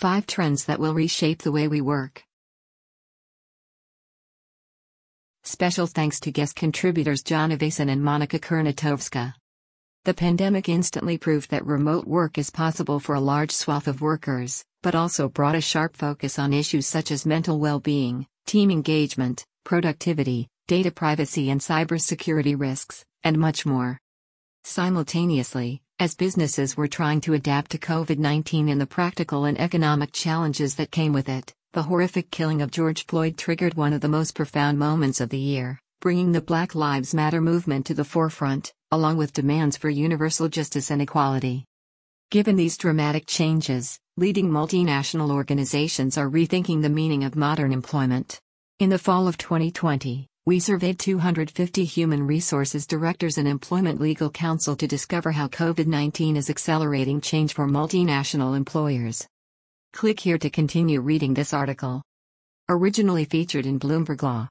5 Trends that will reshape the way we work. Special thanks to guest contributors John Evason and Monika Kurnatovska. The pandemic instantly proved that remote work is possible for a large swath of workers, but also brought a sharp focus on issues such as mental well-being, team engagement, productivity, data privacy and cybersecurity risks, and much more. Simultaneously, as businesses were trying to adapt to COVID-19 and the practical and economic challenges that came with it, the horrific killing of George Floyd triggered one of the most profound moments of the year, bringing the Black Lives Matter movement to the forefront, along with demands for universal justice and equality. Given these dramatic changes, leading multinational organizations are rethinking the meaning of modern employment. In the fall of 2020, we surveyed 250 human resources directors and employment legal counsel to discover how COVID-19 is accelerating change for multinational employers. Click here to continue reading this article. Originally featured in Bloomberg Law.